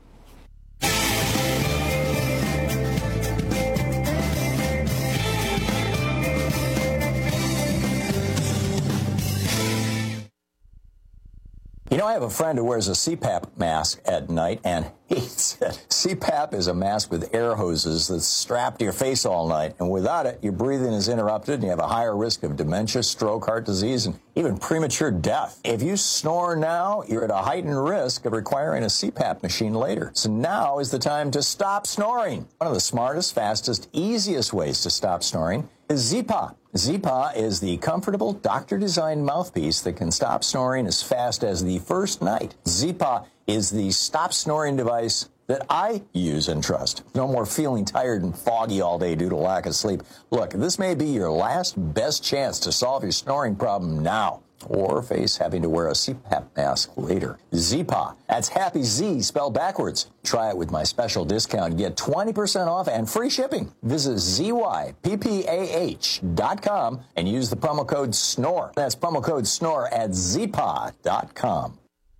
You know, I have a friend who wears a C PAP mask at night, and he said C PAP is a mask with air hoses that's strapped to your face all night, and without it, your breathing is interrupted, and you have a higher risk of dementia, stroke, heart disease, and even premature death. If you snore now, you're at a heightened risk of requiring a C PAP machine later. So now is the time to stop snoring. One of the smartest, fastest, easiest ways to stop snoring is Zyppah. Zyppah is the comfortable, doctor-designed mouthpiece that can stop snoring as fast as the first night. Zyppah is the stop snoring device that I use and trust. No more feeling tired and foggy all day due to lack of sleep. Look, this may be your last best chance to solve your snoring problem now, or face having to wear a C PAP mask later. Zyppah. That's Happy Z spelled backwards. Try it with my special discount. Get twenty percent off and free shipping. Visit Z Y P P A H dot com and use the promo code SNORE. That's promo code SNORE at Zyppah dot com.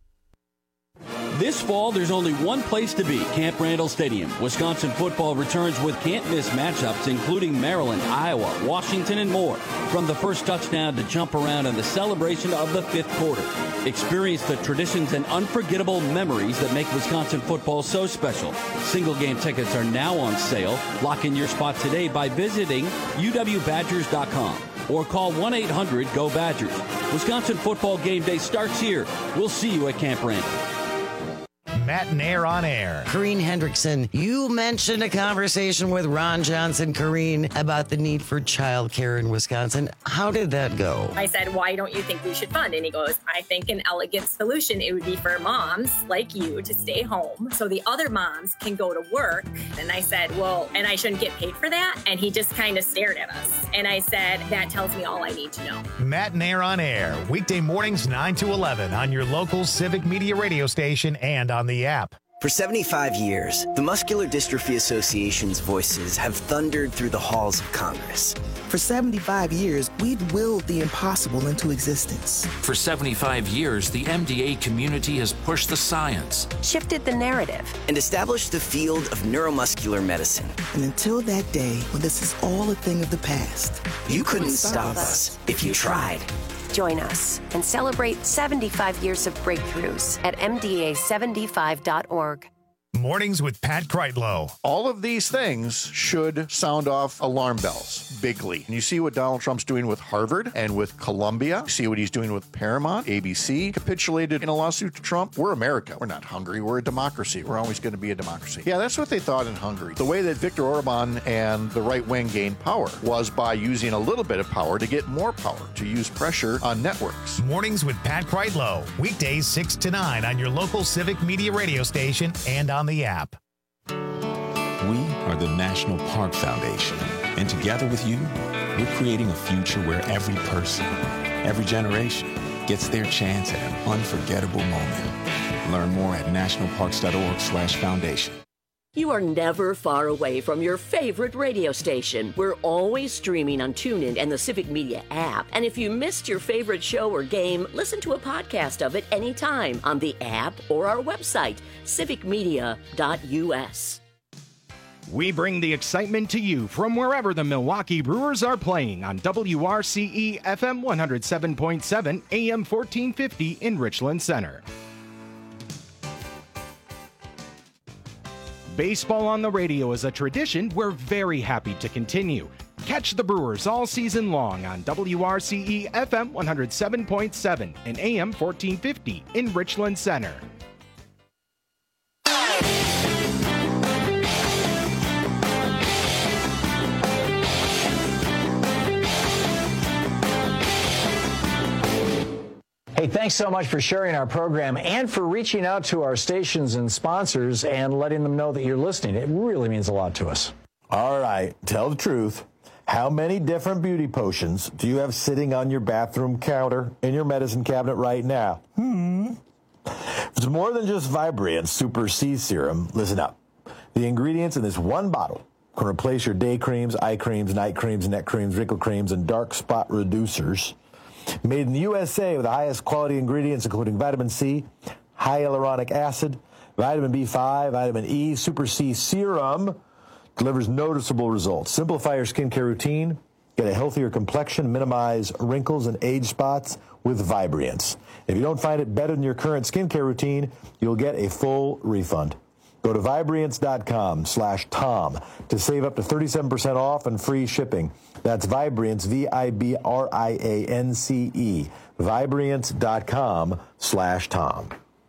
This fall, there's only one place to be, Camp Randall Stadium. Wisconsin football returns with can't-miss matchups, including Maryland, Iowa, Washington, and more. From the first touchdown to jump around and the celebration of the fifth quarter. Experience the traditions and unforgettable memories that make Wisconsin football so special. Single-game tickets are now on sale. Lock in your spot today by visiting U W Badgers dot com or call one eight hundred go Badgers. Wisconsin football game day starts here. We'll see you at Camp Randall. Matt and Air on Air. Corrine Hendrickson, you mentioned a conversation with Ron Johnson, Corrine, about the need for childcare in Wisconsin. How did that go? I said, why don't you think we should fund? And he goes, I think an elegant solution, it would be for moms like you to stay home so the other moms can go to work. And I said, well, and I shouldn't get paid for that? And he just kind of stared at us. And I said, that tells me all I need to know. Matt and Air on Air, weekday mornings nine to eleven on your local Civic Media radio station and on the app. For seventy-five years, the Muscular Dystrophy Association's voices have thundered through the halls of Congress. For seventy-five years, we've willed the impossible into existence. For seventy-five years, the M D A community has pushed the science, shifted the narrative, and established the field of neuromuscular medicine. And until that day when this is all a thing of the past, you, you couldn't stop us if you tried. Join us and celebrate seventy-five years of breakthroughs at M D A seventy-five dot org. Mornings with Pat Kreitlow. All of these things should sound off alarm bells bigly. And you see what Donald Trump's doing with Harvard and with Columbia. You see what he's doing with Paramount. A B C capitulated in a lawsuit to Trump. We're America. We're not Hungary. We're a democracy. We're always going to be a democracy. Yeah, that's what they thought in Hungary. The way that Viktor Orban and the right wing gained power was by using a little bit of power to get more power, to use pressure on networks. Mornings with Pat Kreitlow. Weekdays six to nine on your local Civic Media radio station and on the app. We are the National Park Foundation, and together with you, We're creating a future where every person, every generation, gets their chance at an unforgettable moment. Learn more at nationalparks.org slash foundation. You are never far away from your favorite radio station. We're always streaming on TuneIn and the Civic Media app. And if you missed your favorite show or game, listen to a podcast of it anytime on the app or our website, civic media dot u s. We bring the excitement to you from wherever the Milwaukee Brewers are playing on W R C E F M one oh seven point seven, A M fourteen fifty in Richland Center. Baseball on the radio is a tradition we're very happy to continue. Catch the Brewers all season long on W R C E F M one oh seven point seven and A M fourteen fifty in Richland Center. Hey, thanks so much for sharing our program and for reaching out to our stations and sponsors and letting them know that you're listening. It really means a lot to us. All right, tell the truth. How many different beauty potions do you have sitting on your bathroom counter in your medicine cabinet right now? Hmm. If it's more than just Vibrance Super C Serum, listen up. The ingredients in this one bottle can replace your day creams, eye creams, night creams, neck creams, wrinkle creams, and dark spot reducers. Made in the U S A with the highest quality ingredients, including vitamin C, hyaluronic acid, vitamin B five, vitamin E. Super C Serum delivers noticeable results. Simplify your skincare routine, get a healthier complexion, minimize wrinkles and age spots with Vibrance. If you don't find it better than your current skincare routine, you'll get a full refund. Go to Vibrance.com slash Tom to save up to thirty-seven percent off and free shipping. That's Vibrance, V I B R I A N C E, Vibrance.com slash Tom.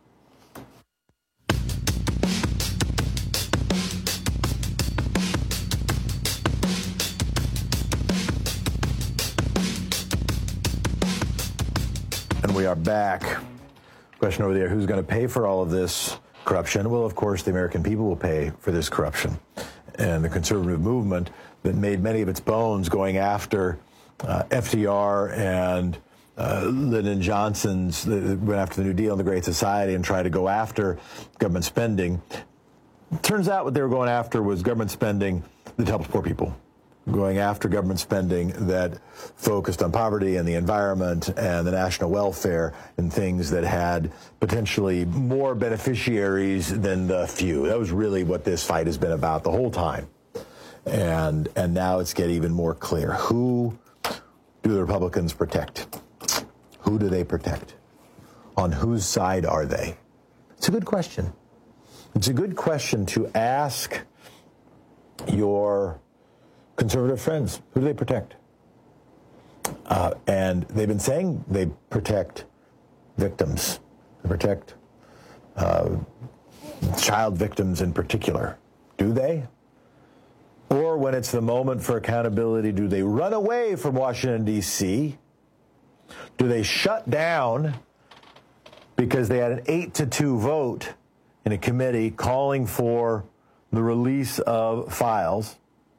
And we are back. Question over there, who's going to pay for all of this corruption? Well, of course, the American people will pay for this corruption. And the conservative movement that made many of its bones going after uh, F D R and uh, Lyndon Johnson's, the, went after the New Deal and the Great Society and tried to go after government spending. Turns out what they were going after was government spending that helps poor people. Going after government spending that focused on poverty and the environment and the national welfare and things that had potentially more beneficiaries than the few. That was really what this fight has been about the whole time. And and now it's getting even more clear. Who do the Republicans protect? Who do they protect? On whose side are they? It's a good question. It's a good question to ask your conservative friends. Who do they protect? Uh, and they've been saying they protect victims. They protect uh, child victims in particular. Do they? Or when it's the moment for accountability, do they run away from Washington, D C? Do they shut down because they had an eight to two vote in a committee calling for the release of files?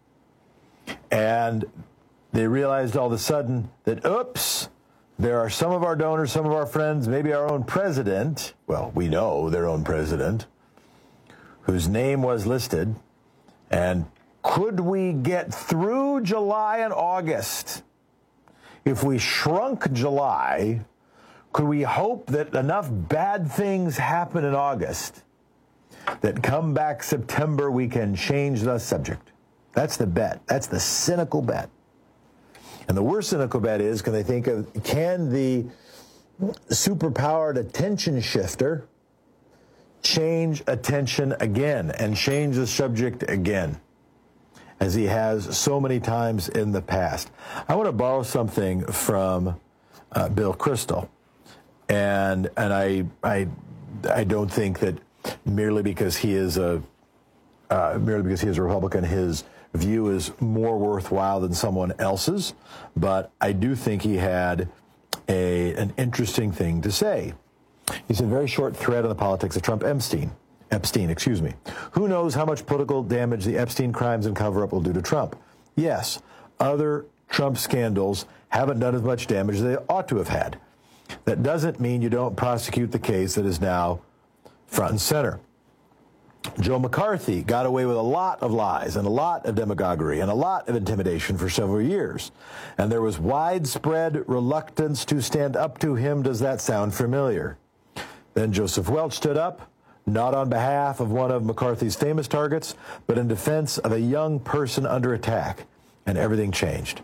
And they realized all of a sudden that, oops, there are some of our donors, some of our friends, maybe our own president, well, we know their own president, whose name was listed. And could we get through July and August? If we shrunk July, could we hope that enough bad things happen in August that come back September we can change the subject? That's the bet. That's the cynical bet. And the worst cynical bet is, can they think of, can the superpowered attention shifter change attention again and change the subject again, as he has so many times in the past? I want to borrow something from uh, Bill Kristol. And and I, I, I don't think that merely because he is a, uh, merely because he is a Republican, his view is more worthwhile than someone else's, but I do think he had a an interesting thing to say. He said, very short thread on the politics of Trump Epstein. Epstein, excuse me. Who knows how much political damage the Epstein crimes and cover-up will do to Trump? Yes, other Trump scandals haven't done as much damage as they ought to have had. That doesn't mean you don't prosecute the case that is now front and center. Joe McCarthy got away with a lot of lies and a lot of demagoguery and a lot of intimidation for several years. And there was widespread reluctance to stand up to him. Does that sound familiar? Then Joseph Welch stood up, not on behalf of one of McCarthy's famous targets, but in defense of a young person under attack. And everything changed.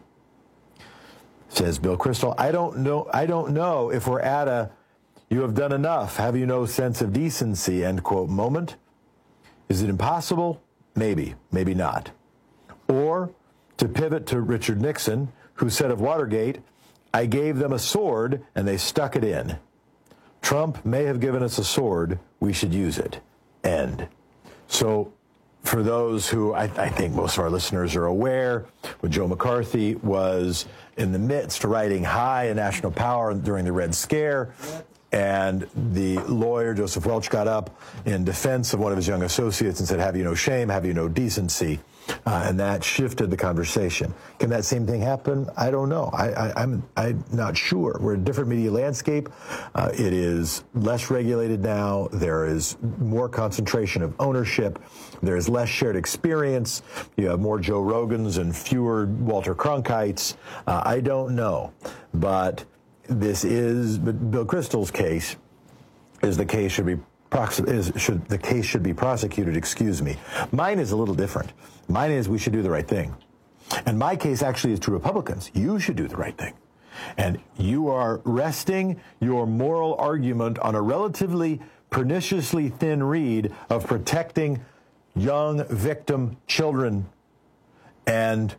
Says Bill Kristol, I don't know, I don't know if we're at a you have done enough, have you no sense of decency, end quote, moment. Is it impossible? Maybe, maybe not. Or, to pivot to Richard Nixon, who said of Watergate, I gave them a sword and they stuck it in. Trump may have given us a sword, we should use it. End. So, for those who I, I think most of our listeners are aware, when Joe McCarthy was in the midst of riding high in national power during the Red Scare, and the lawyer, Joseph Welch, got up in defense of one of his young associates and said, have you no shame, have you no decency? Uh, and that shifted the conversation. Can that same thing happen? I don't know. I, I, I'm, I'm not sure. We're in a different media landscape. Uh, it is less regulated now. There is more concentration of ownership. There is less shared experience. You have more Joe Rogans and fewer Walter Cronkites. Uh, I don't know. But this is, but Bill Kristol's case is the case should be is should the case should be prosecuted, excuse me. Mine is a little different. Mine is we should do the right thing. And my case actually is to Republicans. You should do the right thing. And you are resting your moral argument on a relatively perniciously thin reed of protecting young victim children. And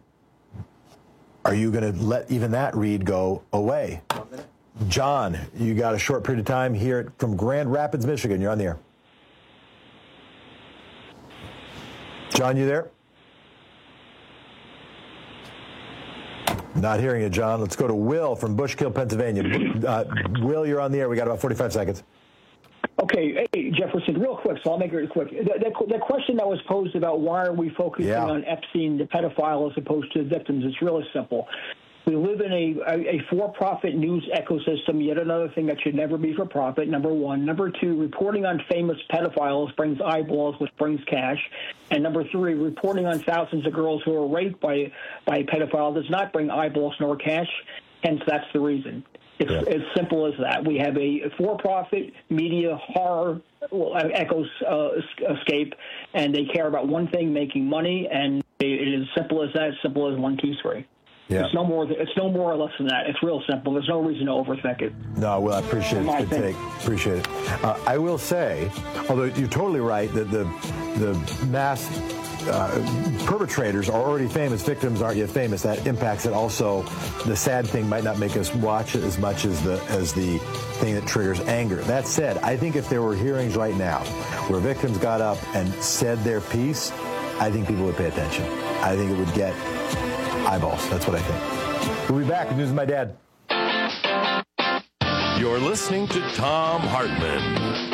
are you going to let even that reed go away? John, you got a short period of time here from Grand Rapids, Michigan. You're on the air. John, you there? Not hearing you, John. Let's go to Will from Bushkill, Pennsylvania. Uh, Will, you're on the air. We got about forty-five seconds. Okay, hey, Jefferson, real quick, so I'll make it quick. The, the, the question that was posed about why are we focusing yeah. on Epstein, the pedophile, as opposed to the victims, it's really simple. We live in a, a, a for-profit news ecosystem, yet another thing that should never be for profit, number one. Number two, reporting on famous pedophiles brings eyeballs, which brings cash. And number three, reporting on thousands of girls who are raped by, by a pedophile does not bring eyeballs nor cash, hence that's the reason. It's yeah. as simple as that. We have a for-profit media horror ecoscape, uh, and they care about one thing, making money, and it is as simple as that, as simple as one, two, three. Yeah. It's no more. It's no more or less than that. It's real simple. There's no reason to overthink it. No, well, I appreciate it. Good take. Appreciate it. Uh, I will say, although you're totally right that the the mass uh, perpetrators are already famous, victims aren't yet famous. That impacts it. Also, the sad thing might not make us watch it as much as the as the thing that triggers anger. That said, I think if there were hearings right now where victims got up and said their piece, I think people would pay attention. I think it would get eyeballs. That's what I think. We'll be back with News with My Dad. You're listening to Thom Hartmann.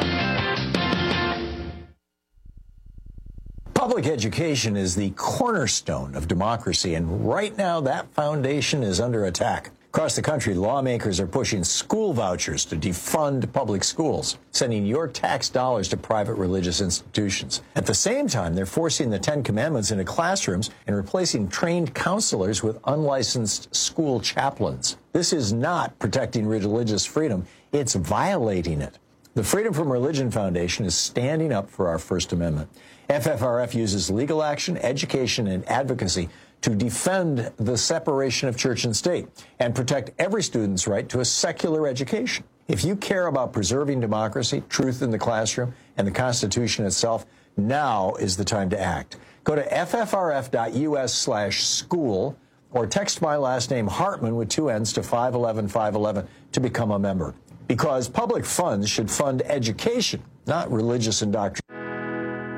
Public education is the cornerstone of democracy, and right now that foundation is under attack. Across the country, lawmakers are pushing school vouchers to defund public schools, sending your tax dollars to private religious institutions. At the same time, they're forcing the Ten Commandments into classrooms and replacing trained counselors with unlicensed school chaplains. This is not protecting religious freedom. It's violating it. The Freedom from Religion Foundation is standing up for our First Amendment. F F R F uses legal action, education, and advocacy to defend the separation of church and state and protect every student's right to a secular education. If you care about preserving democracy, truth in the classroom, and the Constitution itself, now is the time to act. Go to ffrf.us slash school or text my last name Hartman with two N's to five eleven five eleven to become a member. Because public funds should fund education, not religious indoctrination.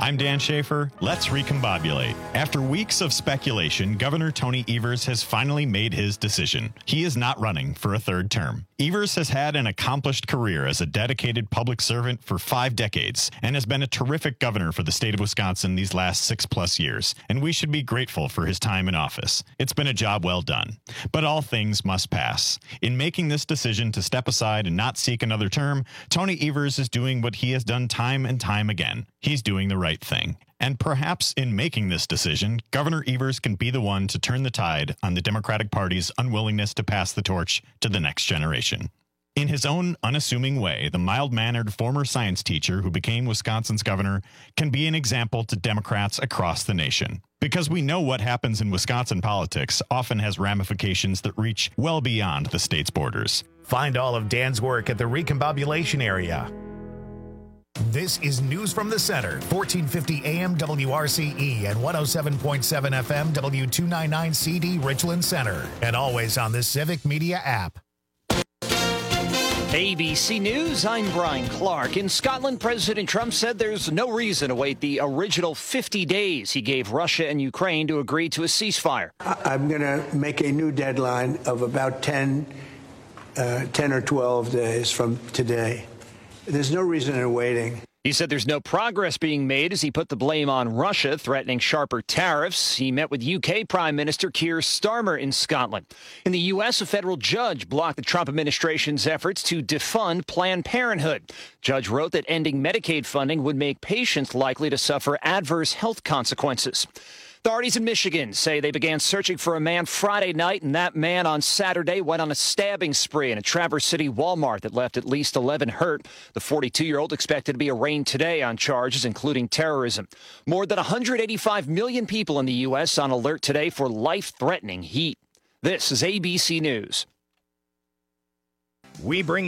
I'm Dan Schaefer. Let's recombobulate. After weeks of speculation, Governor Tony Evers has finally made his decision. He is not running for a third term. Evers has had an accomplished career as a dedicated public servant for five decades and has been a terrific governor for the state of Wisconsin these last six plus years, and we should be grateful for his time in office. It's been a job well done. But all things must pass. In making this decision to step aside and not seek another term, Tony Evers is doing what he has done time and time again. He's doing the right thing. And perhaps in making this decision, Governor Evers can be the one to turn the tide on the Democratic Party's unwillingness to pass the torch to the next generation. In his own unassuming way, the mild-mannered former science teacher who became Wisconsin's governor can be an example to Democrats across the nation. Because we know what happens in Wisconsin politics often has ramifications that reach well beyond the state's borders. Find all of Dan's work at the Recombobulation area. This is News from the Center, fourteen fifty A M W R C E and one oh seven point seven F M W two ninety-nine C D Richland Center, and always on the Civic Media app. A B C News, I'm Brian Clark. In Scotland, President Trump said there's no reason to wait the original fifty days he gave Russia and Ukraine to agree to a ceasefire. I'm going to make a new deadline of about ten, uh, ten or twelve days from today. There's no reason in waiting. He said there's no progress being made as he put the blame on Russia, threatening sharper tariffs. He met with U K Prime Minister Keir Starmer in Scotland. In the U S, a federal judge blocked the Trump administration's efforts to defund Planned Parenthood. Judge wrote that ending Medicaid funding would make patients likely to suffer adverse health consequences. Authorities in Michigan say they began searching for a man Friday night, and that man on Saturday went on a stabbing spree in a Traverse City Walmart that left at least eleven hurt. The forty-two-year-old expected to be arraigned today on charges including terrorism. More than one hundred eighty-five million people in the U S on alert today for life-threatening heat. This is A B C News. We bring